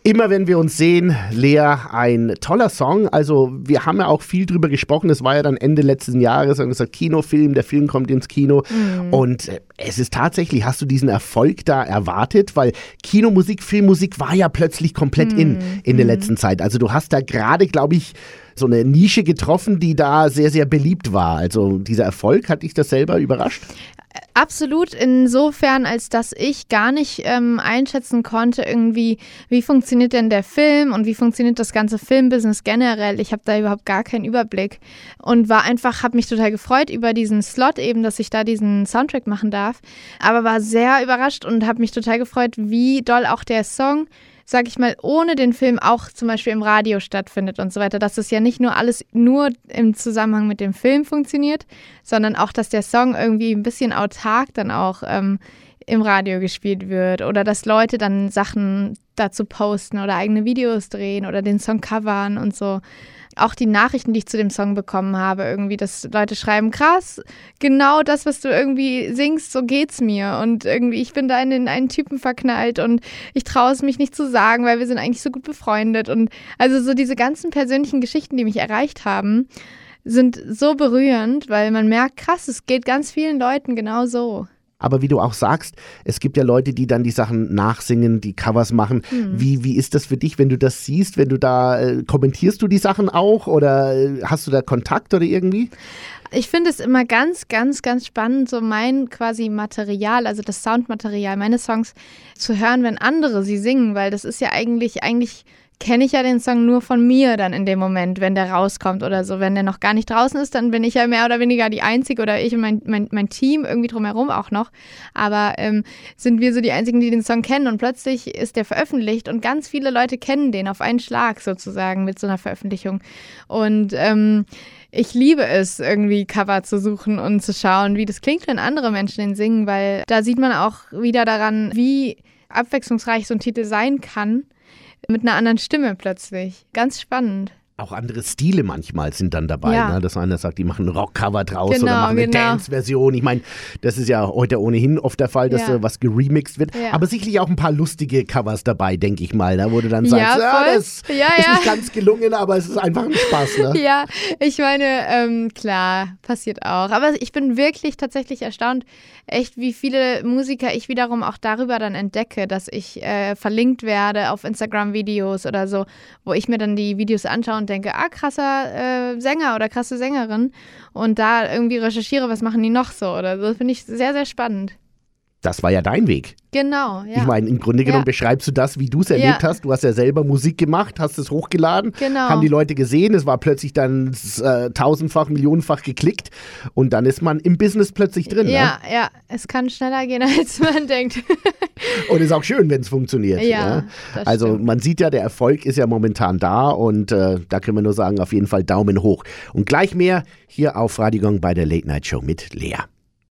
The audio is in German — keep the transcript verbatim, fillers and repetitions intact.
Immer wenn wir uns sehen, Lea, ein toller Song. Also wir haben ja auch viel drüber gesprochen. Es war ja dann Ende letzten Jahres, haben gesagt, Kinofilm, der Film kommt ins Kino. Mhm. Und es ist tatsächlich, hast du diesen Erfolg da erwartet? Weil Kinomusik, Filmmusik war ja plötzlich komplett mhm. in in der letzten Zeit. Also du hast da gerade, glaube ich, so eine Nische getroffen, die da sehr, sehr beliebt war. Also dieser Erfolg, hat dich das selber überrascht? Absolut, insofern, als dass ich gar nicht ähm, einschätzen konnte, irgendwie, wie funktioniert denn der Film und wie funktioniert das ganze Filmbusiness generell. Ich habe da überhaupt gar keinen Überblick und war einfach, habe mich total gefreut über diesen Slot eben, dass ich da diesen Soundtrack machen darf, aber war sehr überrascht und habe mich total gefreut, wie doll auch der Song, sag ich mal, ohne den Film auch zum Beispiel im Radio stattfindet und so weiter, dass es ja nicht nur alles nur im Zusammenhang mit dem Film funktioniert, sondern auch, dass der Song irgendwie ein bisschen autark dann auch ähm, im Radio gespielt wird oder dass Leute dann Sachen dazu posten oder eigene Videos drehen oder den Song covern und so. Auch die Nachrichten, die ich zu dem Song bekommen habe, irgendwie, dass Leute schreiben, krass, genau das, was du irgendwie singst, so geht's mir. Und irgendwie, ich bin da in den einen Typen verknallt und ich traue es mich nicht zu sagen, weil wir sind eigentlich so gut befreundet. Und also so diese ganzen persönlichen Geschichten, die mich erreicht haben, sind so berührend, weil man merkt, krass, es geht ganz vielen Leuten genau so. Aber wie du auch sagst, es gibt ja Leute, die dann die Sachen nachsingen, die Covers machen. Hm. Wie, wie ist das für dich, wenn du das siehst? Wenn du da, äh, kommentierst du die Sachen auch oder äh, hast du da Kontakt oder irgendwie? Ich finde es immer ganz, ganz, ganz spannend, so mein quasi Material, also das Soundmaterial, meine Songs zu hören, wenn andere sie singen, weil das ist ja eigentlich, eigentlich kenne ich ja den Song nur von mir dann in dem Moment, wenn der rauskommt oder so. Wenn der noch gar nicht draußen ist, dann bin ich ja mehr oder weniger die Einzige oder ich und mein, mein, mein Team irgendwie drumherum auch noch. Aber ähm, sind wir so die Einzigen, die den Song kennen und plötzlich ist der veröffentlicht und ganz viele Leute kennen den auf einen Schlag sozusagen mit so einer Veröffentlichung. Und ähm, ich liebe es, irgendwie Cover zu suchen und zu schauen, wie das klingt, wenn andere Menschen den singen, weil da sieht man auch wieder daran, wie abwechslungsreich so ein Titel sein kann. Mit einer anderen Stimme plötzlich. Ganz spannend. Auch andere Stile manchmal sind dann dabei, ja. ne? Dass einer sagt, die machen ein Rockcover draus genau, oder machen eine genau. Dance-Version. Ich meine, das ist ja heute ohnehin oft der Fall, dass ja. äh, was geremixed wird. Ja. Aber sicherlich auch ein paar lustige Covers dabei, denke ich mal, ne? Wo du dann sagst, ja, ja, das ja, ist ja. nicht ganz gelungen, aber es ist einfach ein Spaß. Ne? Ja, ich meine, ähm, klar, passiert auch. Aber ich bin wirklich tatsächlich erstaunt, echt wie viele Musiker ich wiederum auch darüber dann entdecke, dass ich äh, verlinkt werde auf Instagram-Videos oder so, wo ich mir dann die Videos anschaue und denke, ah, krasser äh, Sänger oder krasse Sängerin und da irgendwie recherchiere, was machen die noch so oder so. Finde ich sehr, sehr spannend. Das war ja dein Weg. Genau, ja. Ich meine, im Grunde genommen ja. beschreibst du das, wie du es erlebt ja. hast. Du hast ja selber Musik gemacht, hast es hochgeladen, genau. haben die Leute gesehen, es war plötzlich dann äh, tausendfach, millionenfach geklickt und dann ist man im Business plötzlich drin. Ja, ne? ja, es kann schneller gehen, als man denkt. Und ist auch schön, wenn es funktioniert. Ja, ne? das Also stimmt. man sieht ja, der Erfolg ist ja momentan da und äh, da können wir nur sagen, auf jeden Fall Daumen hoch. Und gleich mehr hier auf Radio Gong bei der Late Night Show mit Lea.